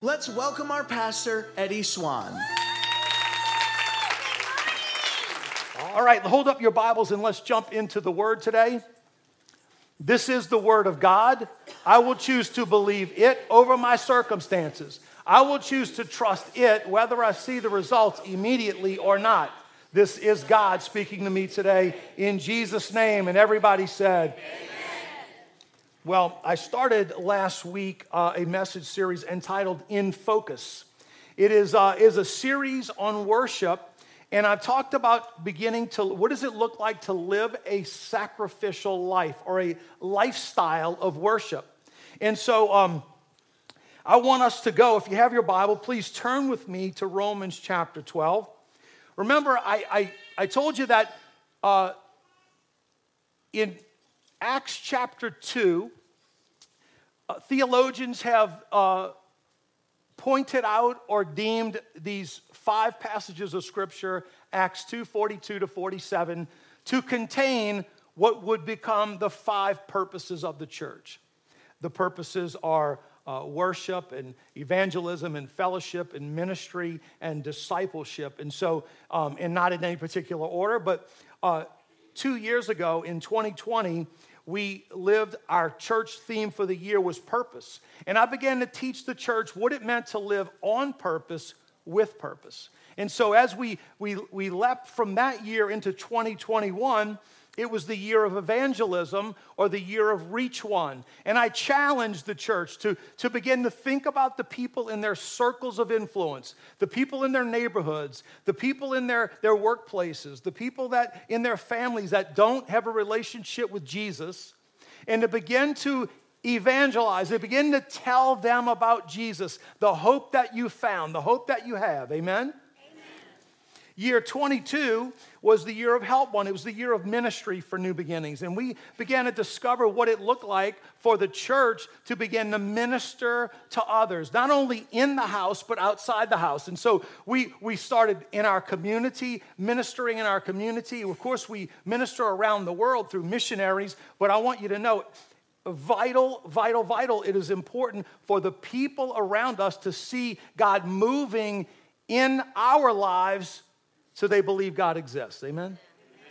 Let's welcome our pastor, Eddie Swan. All right, hold up your Bibles and let's jump into the Word today. This is the Word of God. I will choose to believe it over my circumstances. I will choose to trust it whether I see the results immediately or not. This is God speaking to me today in Jesus' name. And everybody said, Amen. Well, I started last week a message series entitled In Focus. It is a series on worship, and I've talked about beginning to, what does it look like to live a sacrificial life or a lifestyle of worship? And so I want us to go, if you have your Bible, please turn with me to Romans chapter 12. Remember, I told you that in Acts chapter 2, theologians have pointed out or deemed these 5 passages of Scripture, Acts 2:42 to 47, to contain what would become the 5 purposes of the church. The purposes are worship and evangelism and fellowship and ministry and discipleship. And so, and not in any particular order, but 2 years ago in 2020, we lived, our church theme for the year was purpose. And I began to teach the church what it meant to live on purpose with purpose. And so as we leapt from that year into 2021, it was the year of evangelism or the year of reach one. And I challenged the church to begin to think about the people in their circles of influence, the people in their neighborhoods, the people in their workplaces, the people that in their families that don't have a relationship with Jesus, and to begin to evangelize, to begin to tell them about Jesus, the hope that you found, the hope that you have. Amen? Year 22 was the year of Help One. It was the year of ministry for New Beginnings. And we began to discover what it looked like for the church to begin to minister to others, not only in the house, but outside the house. And so we started in our community, ministering in our community. Of course, we minister around the world through missionaries, but I want you to know, vital, it is important for the people around us to see God moving in our lives so they believe God exists. Amen? Amen?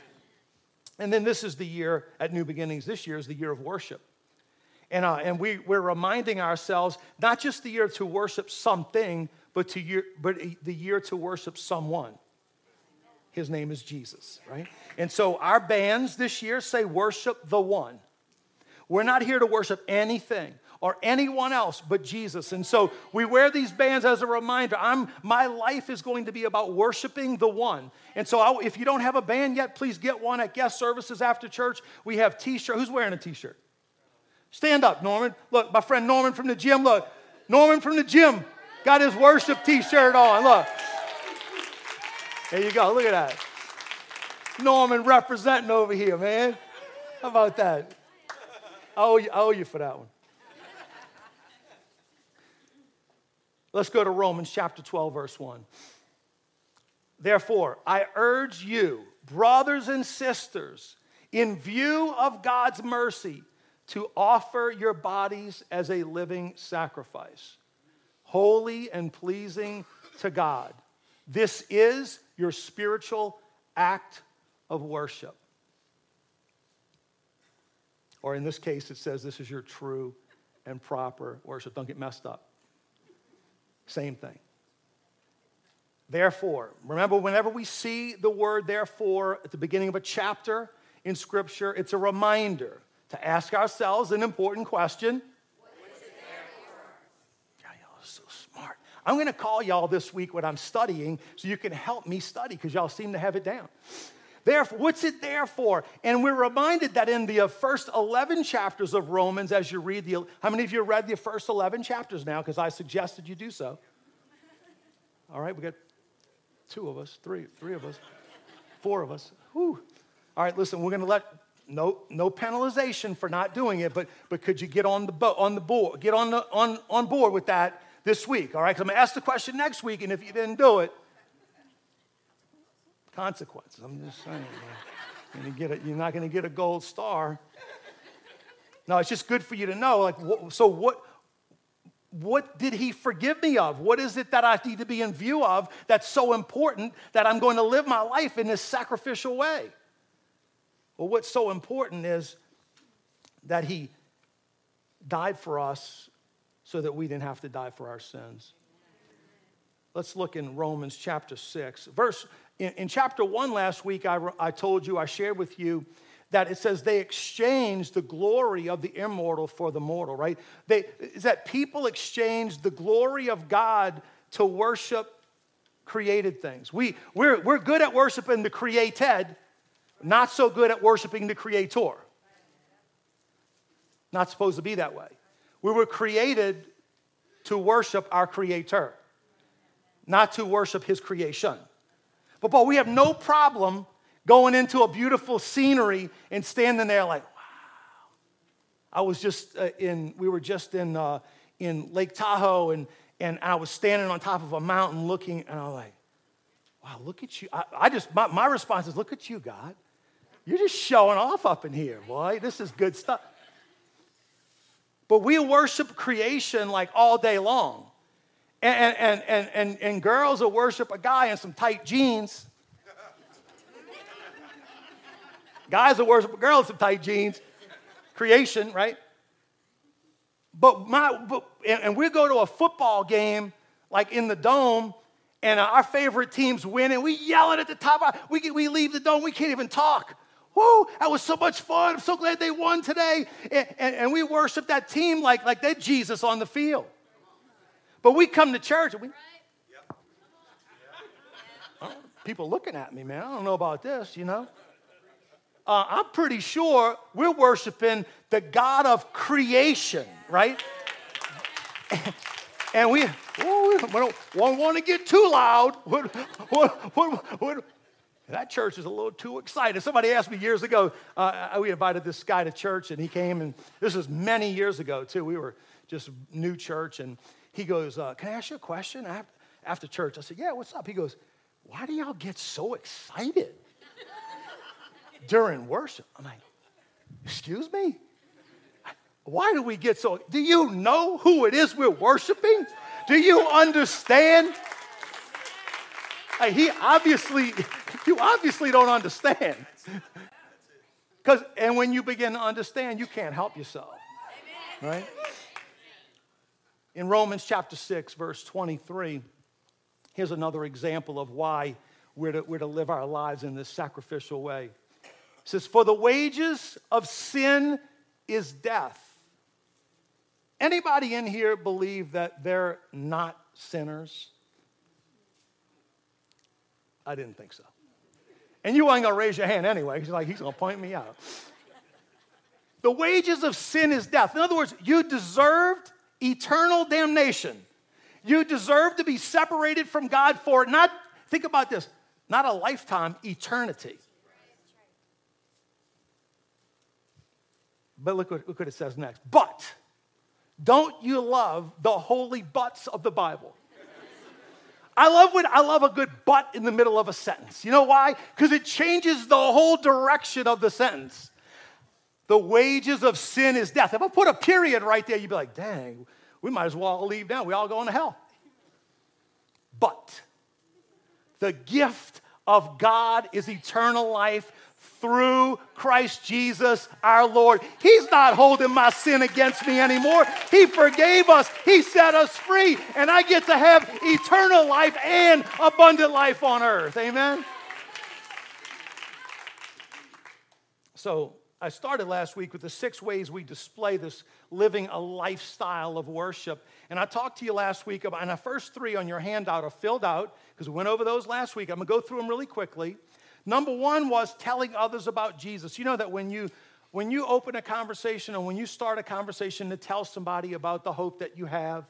And then this is the year at New Beginnings. This year is the year of worship. And we're reminding ourselves, not just the year to worship something, but the year to worship someone. His name is Jesus, right? And so our bands this year say worship the one. We're not here to worship anything or anyone else but Jesus. And so we wear these bands as a reminder. My life is going to be about worshiping the one. And so if you don't have a band yet, please get one at guest services after church. We have t-shirts. Who's wearing a t-shirt? Stand up, Norman. Look, my friend Norman from the gym. Look, Norman from the gym got his worship t-shirt on. Look. There you go. Look at that. Norman representing over here, man. How about that? I owe you for that one. Let's go to Romans chapter 12, verse 1. Therefore, I urge you, brothers and sisters, in view of God's mercy, to offer your bodies as a living sacrifice, holy and pleasing to God. This is your spiritual act of worship. Or in this case, it says this is your true and proper worship. Don't get messed up. Same thing. Therefore, remember, whenever we see the word therefore at the beginning of a chapter in Scripture, it's a reminder to ask ourselves an important question. What is it there for? Yeah, y'all are so smart. I'm going to call y'all this week what I'm studying so you can help me study because y'all seem to have it down. Therefore, what's it there for? And we're reminded that in the first 11 chapters of Romans, as you read how many of you read the first 11 chapters now? Because I suggested you do so. All right, we got 2 of us, 3 of us, 4 of us. Whew. All right, listen, we're going to let no penalization for not doing it, but could you get on the board, get on board with that this week? All right, because I'm going to ask the question next week, and if you didn't do it, consequences. I'm just saying. You're not going to get a gold star. No, it's just good for you to know. Like, so what did he forgive me of? What is it that I need to be in view of that's so important that I'm going to live my life in this sacrificial way? Well, what's so important is that he died for us so that we didn't have to die for our sins. Let's look in Romans chapter 6. In chapter 1 last week, I told you, I shared with you that it says they exchanged the glory of the immortal for the mortal, right? Is that people exchanged the glory of God to worship created things. We're good at worshiping the created, not so good at worshiping the creator. Not supposed to be that way. We were created to worship our creator, not to worship his creation. But we have no problem going into a beautiful scenery and standing there like, wow. We were just in Lake Tahoe, and I was standing on top of a mountain looking, and I was like, wow, look at you. My response is, look at you, God. You're just showing off up in here, boy. This is good stuff. But we worship creation like all day long. And girls will worship a guy in some tight jeans. Guys will worship a girl in some tight jeans. Creation, right? And we go to a football game like in the dome, and our favorite teams win, and we yell it at the top. We leave the dome. We can't even talk. Whoa, that was so much fun. I'm so glad they won today. And we worship that team like they're Jesus on the field. But we come to church, and people looking at me, man. I don't know about this, you know. I'm pretty sure we're worshiping the God of creation, right? And we don't want to get too loud. That church is a little too excited. Somebody asked me years ago, we invited this guy to church, and he came, and this was many years ago, too. We were just new church, and he goes, can I ask you a question after church? I said, yeah, what's up? He goes, why do y'all get so excited during worship? I'm like, excuse me? Why do we get so? Do you know who it is we're worshiping? Do you understand? Like, you obviously don't understand. And when you begin to understand, you can't help yourself. Right? In Romans chapter 6, verse 23, here's another example of why we're to live our lives in this sacrificial way. It says, for the wages of sin is death. Anybody in here believe that they're not sinners? I didn't think so. And you ain't going to raise your hand anyway. He's going to point me out. The wages of sin is death. In other words, you deserved eternal damnation. You deserve to be separated from God for not, think about this, not a lifetime, eternity. But look what it says next. But don't you love the holy buts of the Bible? I love a good but in the middle of a sentence. You know why? Because it changes the whole direction of the sentence. The wages of sin is death. If I put a period right there, you'd be like, dang, we might as well all leave now. We all going to hell. But the gift of God is eternal life through Christ Jesus our Lord. He's not holding my sin against me anymore. He forgave us. He set us free. And I get to have eternal life and abundant life on earth. Amen? So I started last week with the 6 ways we display this living a lifestyle of worship. And I talked to you last week about, and the first 3 on your handout are filled out because we went over those last week. I'm going to go through them really quickly. Number 1 was telling others about Jesus. You know that when you open a conversation or when you start a conversation to tell somebody about the hope that you have,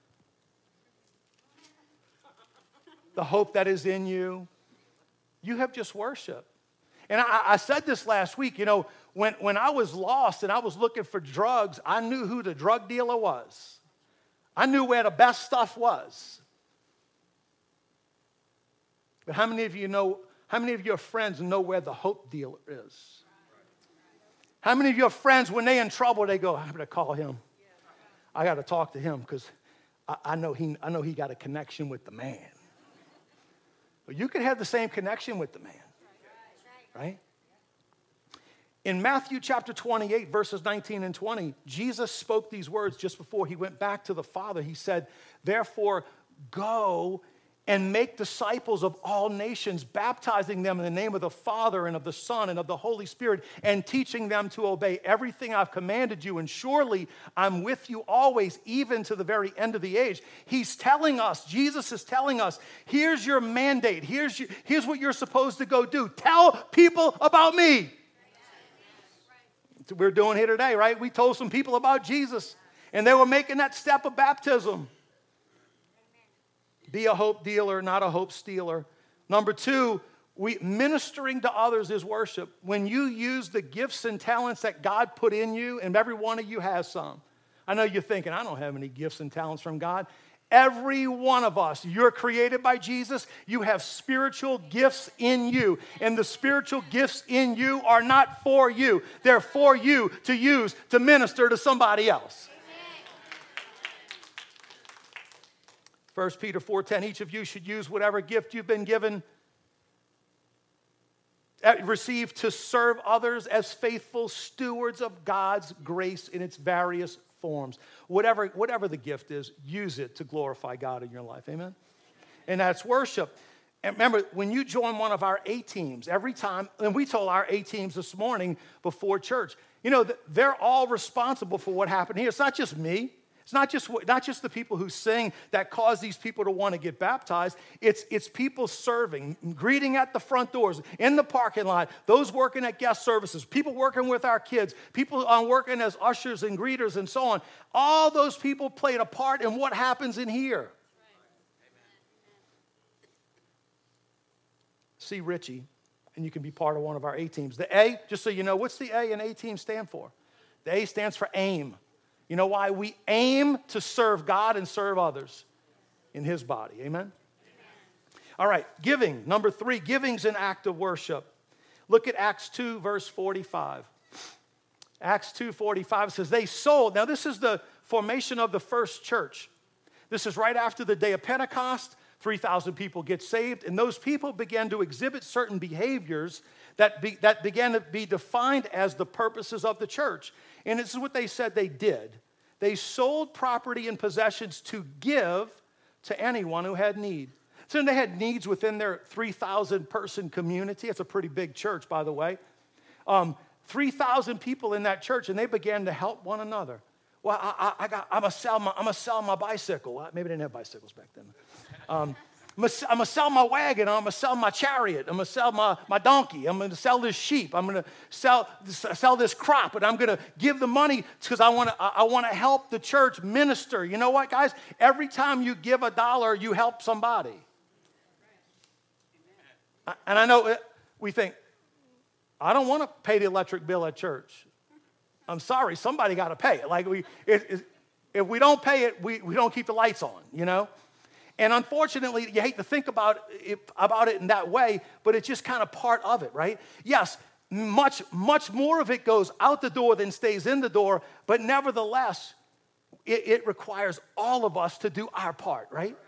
the hope that is in you, you have just worship. And I said this last week, you know, when I was lost and I was looking for drugs, I knew who the drug dealer was. I knew where the best stuff was. But how many of your friends know where the hope dealer is? How many of your friends, when they're in trouble, they go, I'm going to call him. I got to talk to him because I know he got a connection with the man. But you can have the same connection with the man, right? In Matthew chapter 28, verses 19 and 20, Jesus spoke these words just before he went back to the Father. He said, therefore, go and make disciples of all nations, baptizing them in the name of the Father and of the Son and of the Holy Spirit, and teaching them to obey everything I've commanded you. And surely I'm with you always, even to the very end of the age. He's telling us, Jesus is telling us, here's your mandate. Here's what you're supposed to go do. Tell people about me. We're doing here today, right? We told some people about Jesus, and they were making that step of baptism. Be a hope dealer, not a hope stealer. Number two, ministering to others is worship. When you use the gifts and talents that God put in you, and every one of you has some. I know you're thinking, I don't have any gifts and talents from God. Every one of us, you're created by Jesus. You have spiritual gifts in you. And the spiritual gifts in you are not for you. They're for you to use to minister to somebody else. 1 Peter 4:10, each of you should use whatever gift you've been given, received to serve others as faithful stewards of God's grace in its various forms. Whatever the gift is, use it to glorify God in your life. Amen? And that's worship. And remember, when you join one of our A teams, every time, and we told our A teams this morning before church, they're all responsible for what happened here. It's not just me. It's not just the people who sing that cause these people to want to get baptized. It's people serving, greeting at the front doors, in the parking lot, those working at guest services, people working with our kids, people working as ushers and greeters and so on. All those people played a part in what happens in here. See Richie, and you can be part of one of our A teams. The A, just so you know, what's the A and A team stand for? The A stands for aim. You know why? We aim to serve God and serve others in his body. Amen? All right, giving. Number 3, giving's an act of worship. Look at Acts 2, verse 45. Acts 2:45 says, they sold. Now, this is the formation of the first church. This is right after the day of Pentecost. 3,000 people get saved, and those people began to exhibit certain behaviors that began to be defined as the purposes of the church. And this is what they said they did. They sold property and possessions to give to anyone who had need. So they had needs within their 3,000-person community. It's a pretty big church, by the way. 3,000 people in that church, and they began to help one another. Well, I'm gonna sell my bicycle. Maybe they didn't have bicycles back then. I'm going to sell my wagon. I'm going to sell my chariot. I'm going to sell my donkey. I'm going to sell this sheep. I'm going to sell this crop. And I'm going to give the money because I want to help the church minister. You know what, guys? Every time you give $1, you help somebody. And I know we think, I don't want to pay the electric bill at church. I'm sorry, somebody got to pay it. If we don't pay it, we don't keep the lights on, And unfortunately, you hate to think about it in that way, but it's just kind of part of it, right? Yes, much more of it goes out the door than stays in the door, but nevertheless, it requires all of us to do our part, right?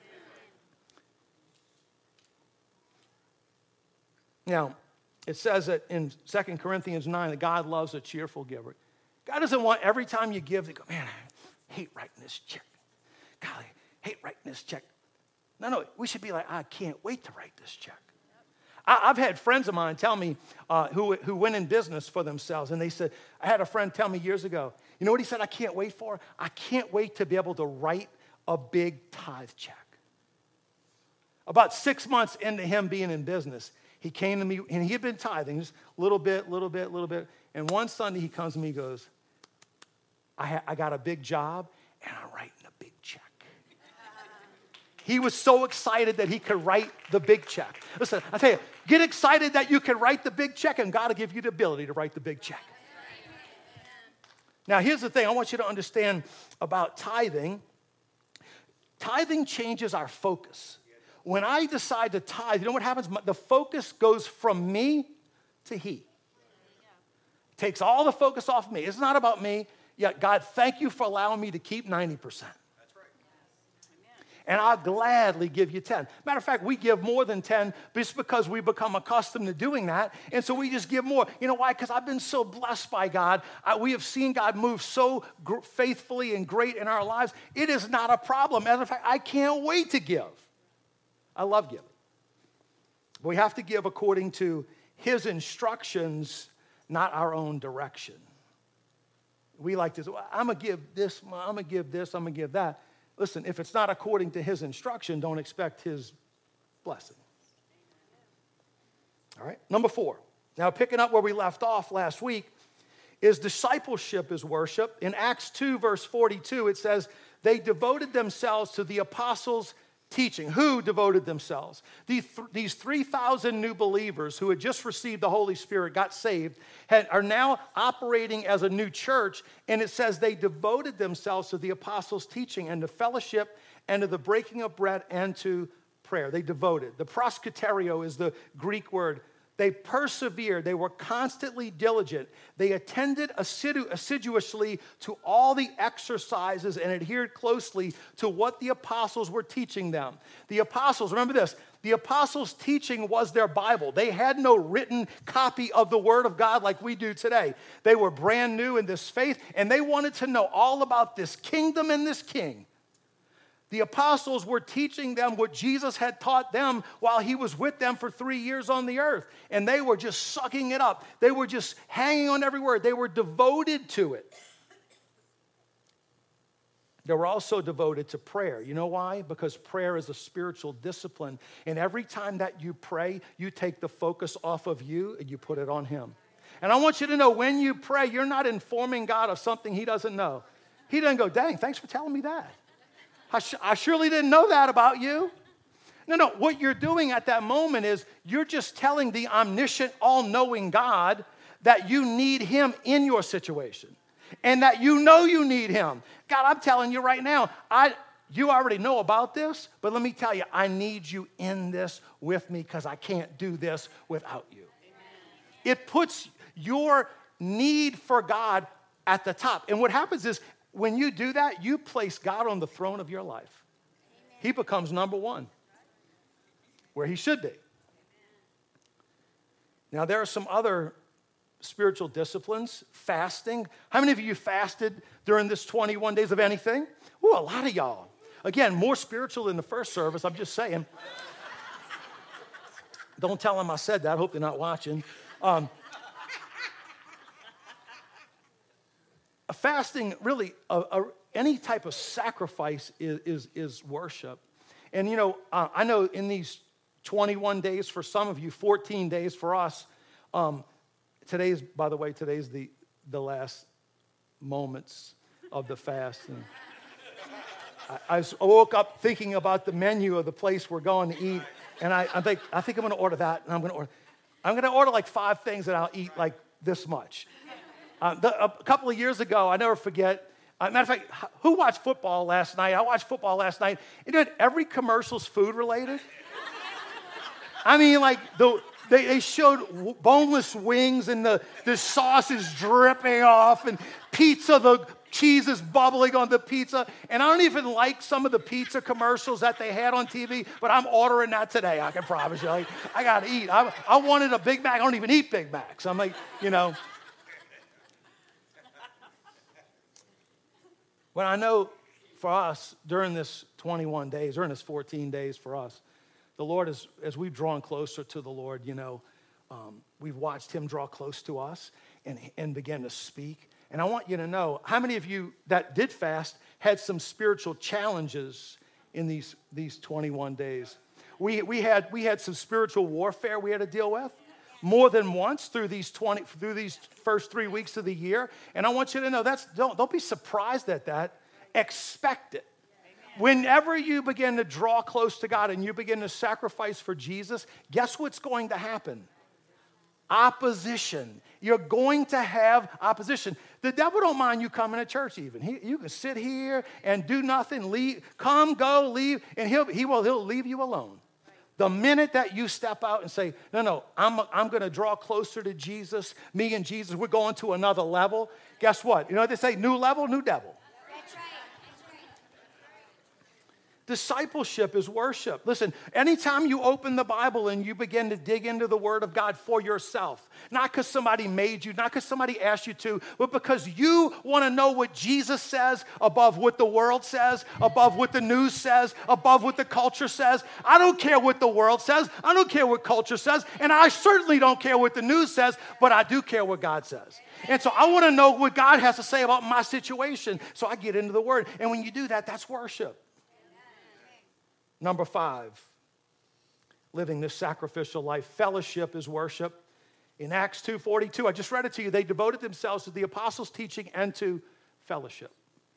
Now, it says that in 2 Corinthians 9 that God loves a cheerful giver. God doesn't want every time you give to go, man, I hate writing this check. Golly, hate writing this check. No, we should be like, I can't wait to write this check. I've had friends of mine tell me who went in business for themselves, and they said, I had a friend tell me years ago, you know what he said I can't wait for? I can't wait to be able to write a big tithe check. About 6 months into him being in business, he came to me, and he had been tithing, just little bit. And one Sunday he comes to me and goes, I got a big job, and I'm writing a big check. He was so excited that he could write the big check. Listen, I tell you, get excited that you can write the big check, and God will give you the ability to write the big check. Now, here's the thing I want you to understand about tithing. Tithing changes our focus. When I decide to tithe, you know what happens? The focus goes from me to he. It takes all the focus off me. It's not about me. Yeah, God, thank you for allowing me to keep 90%. That's right. and I'll gladly give you 10. Matter of fact, we give more than 10 just because we become accustomed to doing that, and so we just give more. You know why? Because I've been so blessed by God. We have seen God move so faithfully and great in our lives. It is not a problem. Matter of fact, I can't wait to give. I love giving. We have to give according to His instructions, not our own direction. We like to say, well, I'm going to give this, I'm going to give this, I'm going to give that. Listen, if it's not according to His instruction, don't expect His blessing. All right, number 4. Now, picking up where we left off last week, is discipleship is worship. In Acts 2, verse 42, it says, they devoted themselves to the apostles' teaching. Who devoted themselves? These 3,000 new believers who had just received the Holy Spirit, got saved, are now operating as a new church, and it says they devoted themselves to the apostles' teaching and to fellowship and to the breaking of bread and to prayer. They devoted. The proskyterio is the Greek word. They persevered. They were constantly diligent. They attended assiduously to all the exercises and adhered closely to what the apostles were teaching them. The apostles, remember this, the apostles' teaching was their Bible. They had no written copy of the Word of God like we do today. They were brand new in this faith, and they wanted to know all about this kingdom and this king. The apostles were teaching them what Jesus had taught them while He was with them for 3 years on the earth. And they were just sucking it up. They were just hanging on every word. They were devoted to it. They were also devoted to prayer. You know why? Because prayer is a spiritual discipline. And every time that you pray, you take the focus off of you and you put it on Him. And I want you to know, when you pray, you're not informing God of something He doesn't know. He doesn't go, dang, thanks for telling me that. I surely didn't know that about you. No, what you're doing at that moment is you're just telling the omniscient, all-knowing God that you need Him in your situation and that you know you need Him. God, I'm telling you right now, you already know about this, but let me tell you, I need you in this with me because I can't do this without you. Amen. It puts your need for God at the top. And what happens is, when you do that, you place God on the throne of your life. Amen. He becomes number one, where He should be. Amen. Now, there are some other spiritual disciplines. Fasting. How many of you fasted during this 21 days of anything? Ooh, a lot of y'all. Again, more spiritual than the first service, I'm just saying. Don't tell them I said that. I hope they're not watching. Fasting, really, any type of sacrifice is worship. And, you know, I know in these 21 days for some of you, 14 days for us, today's the last moments of the fast. And I woke up thinking about the menu of the place we're going to eat, and I think I'm going to order that, and I'm going to order like 5 things that I'll eat like this much. A couple of years ago, I never forget. Matter of fact, who watched football last night? I watched football last night. You know, every commercial's food related. I mean, like they showed boneless wings and the sauce is dripping off and pizza, the cheese is bubbling on the pizza. And I don't even like some of the pizza commercials that they had on TV, but I'm ordering that today. I can promise you. Like, I got to eat. I wanted a Big Mac. I don't even eat Big Macs. I'm like, you know. But I know for us, during this 21 days, during this 14 days for us, the Lord, as we've drawn closer to the Lord, you know, we've watched Him draw close to us and begin to speak. And I want you to know, how many of you that did fast had some spiritual challenges in these 21 days? We had some spiritual warfare we had to deal with more than once through these first 3 weeks of the year. And I want you to know, don't be surprised at that. Expect it. Whenever you begin to draw close to God and you begin to sacrifice for Jesus, guess what's going to happen? Opposition. You're going to have opposition. The devil don't mind you coming to church even. You can sit here and do nothing, leave, come, go, leave, and he'll leave you alone. The minute that you step out and say, no, I'm going to draw closer to Jesus, me and Jesus, we're going to another level. Guess what? You know what they say? New level, new devil. That's right. Discipleship is worship. Listen, anytime you open the Bible and you begin to dig into the Word of God for yourself, not because somebody made you, not because somebody asked you to, but because you want to know what Jesus says above what the world says, above what the news says, above what the culture says. I don't care what the world says. I don't care what culture says. And I certainly don't care what the news says, but I do care what God says. And so I want to know what God has to say about my situation. So I get into the Word. And when you do that, that's worship. Number 5, living this sacrificial life. Fellowship is worship. In Acts 2:42, I just read it to you. They devoted themselves to the apostles' teaching and to fellowship.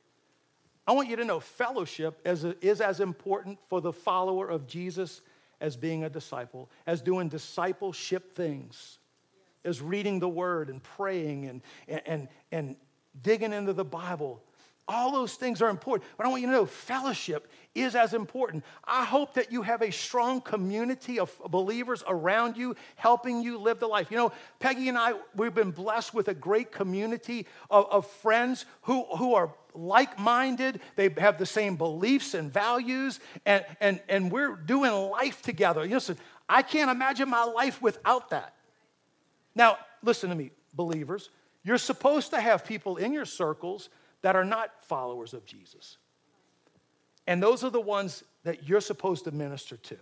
I want you to know fellowship is as important for the follower of Jesus as being a disciple, as doing discipleship things, as reading the Word and praying and digging into the Bible. All those things are important. But I want you to know fellowship is as important. I hope that you have a strong community of believers around you helping you live the life. You know, Peggy and I, we've been blessed with a great community of friends who are like-minded. They have the same beliefs and values, and we're doing life together. Listen, I can't imagine my life without that. Now, listen to me, believers. You're supposed to have people in your circles that are not followers of Jesus. And those are the ones that you're supposed to minister to.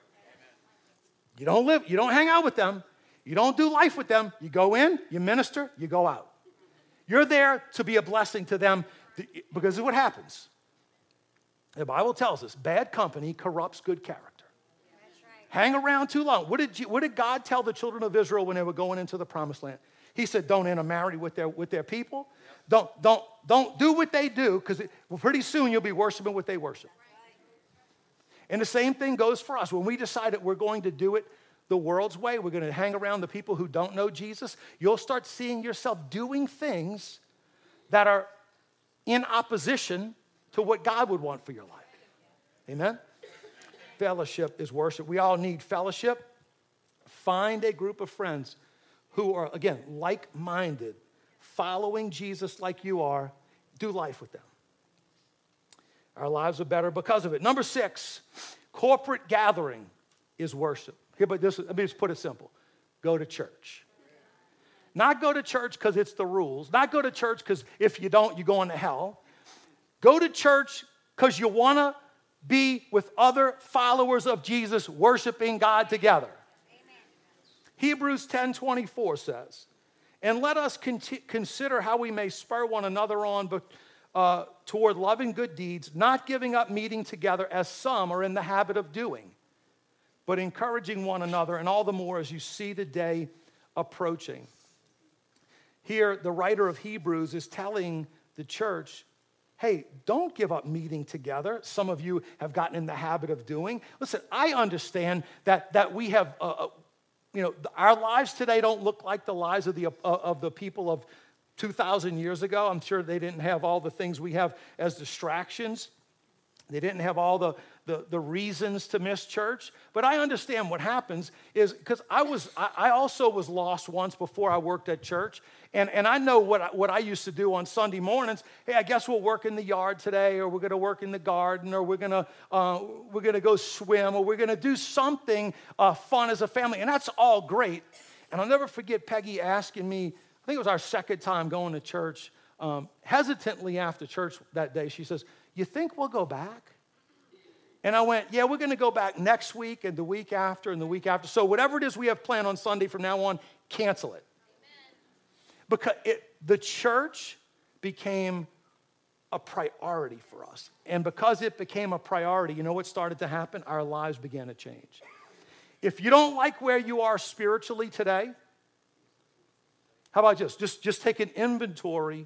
You don't hang out with them. You don't do life with them. You go in, you minister, you go out. You're there to be a blessing to them because of what happens. The Bible tells us bad company corrupts good character. Hang around too long. What did God tell the children of Israel when they were going into the promised land? He said, don't intermarry with their people. Don't do what they do, because pretty soon you'll be worshiping what they worship. And the same thing goes for us. When we decide that we're going to do it the world's way, we're going to hang around the people who don't know Jesus, you'll start seeing yourself doing things that are in opposition to what God would want for your life. Amen? Fellowship is worship. We all need fellowship. Find a group of friends who are, again, like-minded, following Jesus like you are. Do life with them. Our lives are better because of it. Number 6, corporate gathering is worship. Here, but let me just put it simple. Go to church. Not go to church because it's the rules. Not go to church because if you don't, you're going to hell. Go to church because you want to be with other followers of Jesus worshiping God together. Hebrews 10:24 says, and let us consider how we may spur one another on toward loving good deeds, not giving up meeting together as some are in the habit of doing, but encouraging one another, and all the more as you see the day approaching. Here, the writer of Hebrews is telling the church, hey, don't give up meeting together. Some of you have gotten in the habit of doing. Listen, I understand that we have... our lives today don't look like the lives of the people of 2,000 years ago. I'm sure they didn't have all the things we have as distractions. They didn't have all the reasons to miss church. But I understand what happens is because I also was lost once before I worked at church. And I know what I used to do on Sunday mornings. Hey, I guess we'll work in the yard today, or we're going to work in the garden, or we're going to go swim, or we're going to do something fun as a family. And that's all great. And I'll never forget Peggy asking me, I think it was our second time going to church, hesitantly after church that day. She says, you think we'll go back? And I went, yeah, we're going to go back next week and the week after and the week after. So whatever it is we have planned on Sunday from now on, cancel it. Because the church became a priority for us. And because it became a priority, you know what started to happen? Our lives began to change. If you don't like where you are spiritually today, how about just take an inventory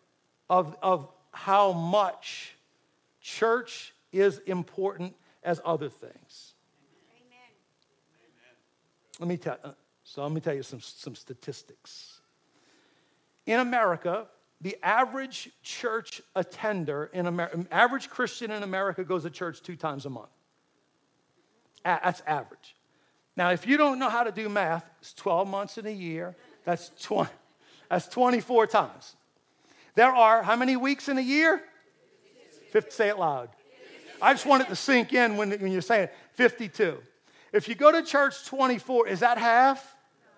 of how much church is important as other things. Amen. Let me tell you some statistics. In America, the average church attender average Christian in America goes to church 2 times a month. That's average. Now, if you don't know how to do math, it's 12 months in a year. That's 24 times. There are how many weeks in a year? 50, say it loud. I just want it to sink in when you're saying it. 52. If you go to church 24, is that half?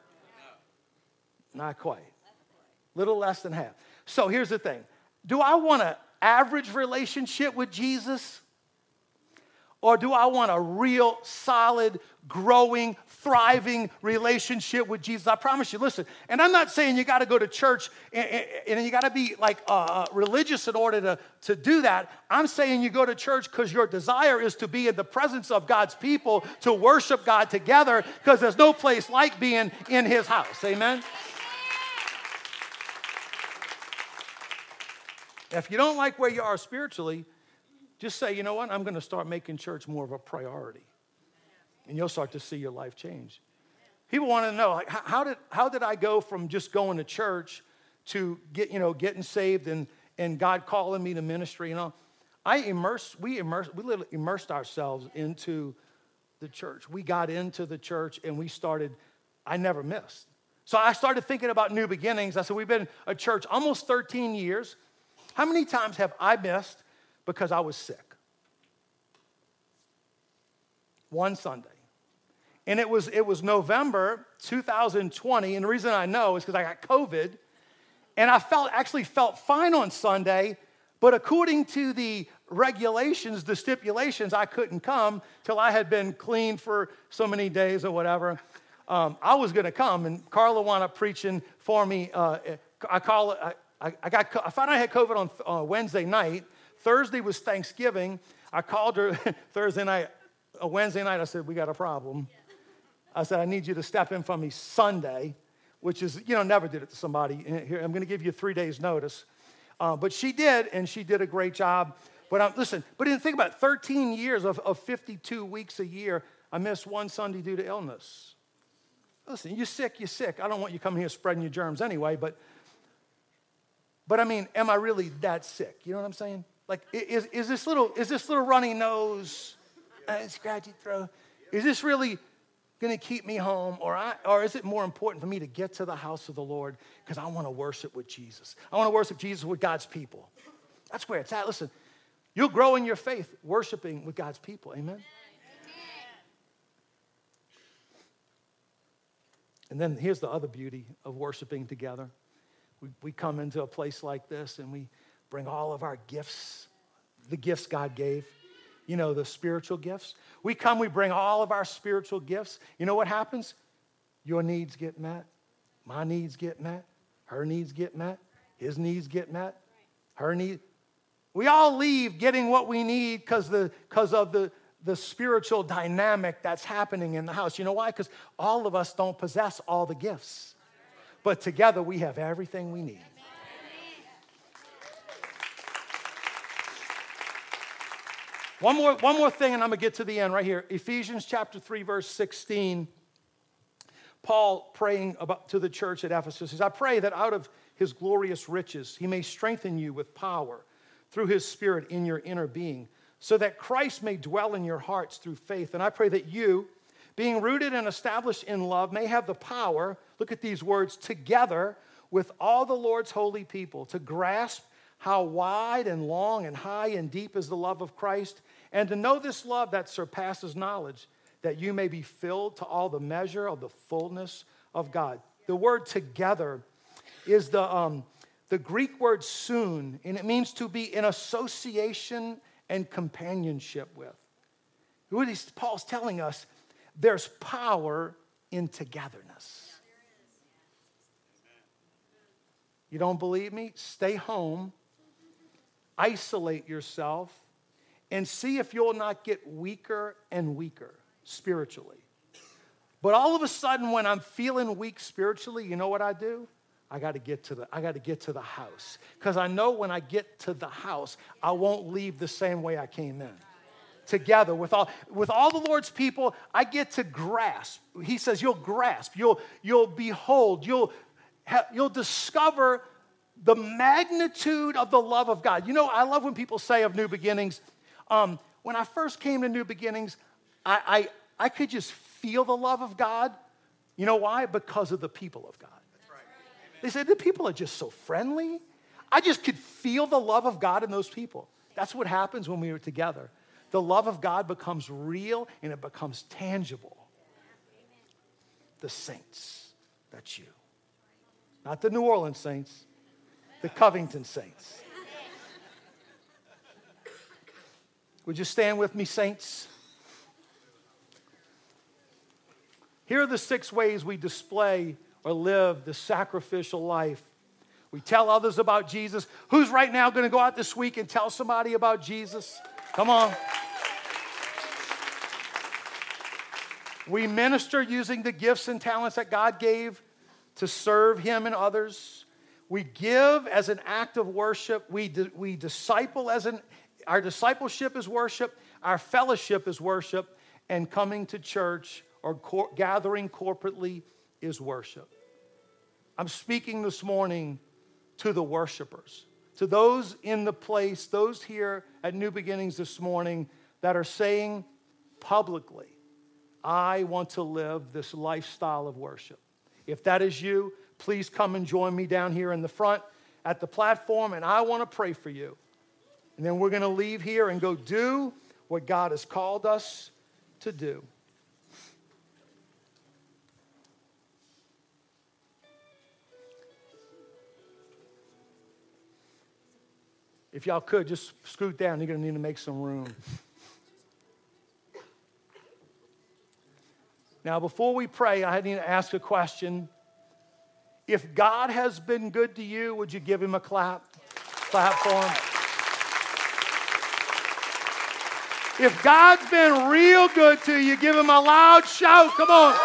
Not quite. Little less than half. So here's the thing. Do I want an average relationship with Jesus? Or do I want a real, solid, growing, thriving relationship with Jesus? I promise you, listen, and I'm not saying you got to go to church and you got to be like religious in order to do that. I'm saying you go to church because your desire is to be in the presence of God's people, to worship God together, because there's no place like being in his house. Amen? If you don't like where you are spiritually, just say, you know what, I'm going to start making church more of a priority. And you'll start to see your life change. People want to know, like, how did I go from just going to church to getting saved and God calling me to ministry? We literally immersed ourselves into the church. We got into the church and we started, I never missed. So I started thinking about new beginnings. I said, we've been a church almost 13 years. How many times have I missed because I was sick? One Sunday. And it was November 2020, and the reason I know is because I got COVID, and I actually felt fine on Sunday, but according to the regulations, the stipulations, I couldn't come till I had been clean for so many days or whatever. I was going to come, and Carla wound up preaching for me. I found out I had COVID on Wednesday night. Thursday was Thanksgiving. I called her Thursday night. Wednesday night, I said, we got a problem. I said, I need you to step in for me Sunday, which is, never did it to somebody. Here, I'm going to give you 3 days notice. But she did, and she did a great job. But think about it, 13 years of 52 weeks a year, I missed one Sunday due to illness. Listen, you're sick, you're sick. I don't want you coming here spreading your germs anyway, but I mean, am I really that sick? You know what I'm saying? Like, is this little runny nose, scratchy throat, is this really going to keep me home? Or is it more important for me to get to the house of the Lord because I want to worship with Jesus? I want to worship Jesus with God's people. That's where it's at. Listen, you'll grow in your faith worshiping with God's people. Amen? And then here's the other beauty of worshiping together. We come into a place like this and we bring all of our gifts, the gifts God gave, the spiritual gifts. We bring all of our spiritual gifts. You know what happens? Your needs get met. My needs get met. Her needs get met. His needs get met. Her needs. We all leave getting what we need because of the spiritual dynamic that's happening in the house. You know why? Because all of us don't possess all the gifts. But together we have everything we need. One more thing, and I'm going to get to the end right here. Ephesians chapter 3, verse 16. Paul praying to the church at Ephesus says, I pray that out of his glorious riches he may strengthen you with power through his Spirit in your inner being, so that Christ may dwell in your hearts through faith. And I pray that you, being rooted and established in love, may have the power, look at these words, together with all the Lord's holy people, to grasp how wide and long and high and deep is the love of Christ, and to know this love that surpasses knowledge, that you may be filled to all the measure of the fullness of God. The word together is the Greek word soon, and it means to be in association and companionship with. Paul's telling us there's power in togetherness. You don't believe me? Stay home, isolate yourself, and see if you'll not get weaker and weaker spiritually. But all of a sudden, when I'm feeling weak spiritually, you know what I do? I got to get to the house, because I know when I get to the house, I won't leave the same way I came in. Together with all the Lord's people, I get to grasp. He says, you'll grasp, you'll behold, you'll discover the magnitude of the love of God. I love when people say of New Beginnings. When I first came to New Beginnings, I could just feel the love of God. You know why? Because of the people of God. That's right. They said the people are just so friendly. I just could feel the love of God in those people. That's what happens when we were together. the love of God becomes real and it becomes tangible. The saints, that's you. Not the New Orleans saints, the Covington saints. Would you stand with me, saints? Here are the 6 ways we display or live the sacrificial life. We tell others about Jesus. Who's right now going to go out this week and tell somebody about Jesus? Come on. We minister using the gifts and talents that God gave to serve Him and others. We give as an act of worship. We disciple our discipleship is worship. Our fellowship is worship. And coming to church or gathering corporately is worship. I'm speaking this morning to the worshipers, to those in the place, those here at New Beginnings this morning that are saying publicly, I want to live this lifestyle of worship. If that is you, please come and join me down here in the front at the platform, and I want to pray for you. And then we're going to leave here and go do what God has called us to do. If y'all could, just scoot down. You're going to need to make some room. Now, before we pray, I need to ask a question. If God has been good to you, would you give Him a clap? Clap for Him. If God's been real good to you, give Him a loud shout. Come on.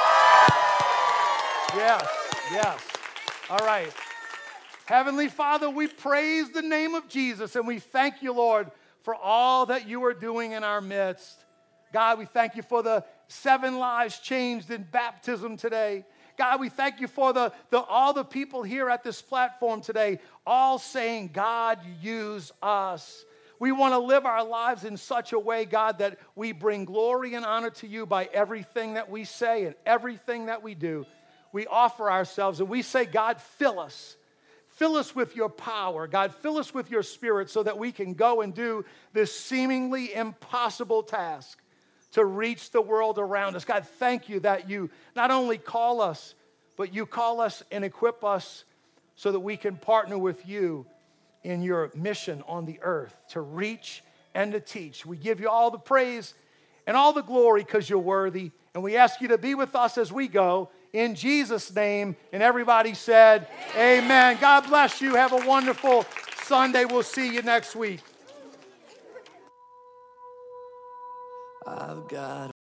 Yes, yes. All right. Heavenly Father, we praise the name of Jesus, and we thank you, Lord, for all that you are doing in our midst. God, we thank you for the 7 lives changed in baptism today. God, we thank you for all the people here at this platform today, all saying, God, use us. We want to live our lives in such a way, God, that we bring glory and honor to you by everything that we say and everything that we do. We offer ourselves and we say, God, fill us. Fill us with your power, God. Fill us with your spirit so that we can go and do this seemingly impossible task to reach the world around us. God, thank you that you not only call us, but you call us and equip us so that we can partner with you in your mission on the earth to reach and to teach. We give you all the praise and all the glory because you're worthy. And we ask you to be with us as we go. In Jesus' name. And everybody said, amen. God bless you. Have a wonderful Sunday. We'll see you next week. I've got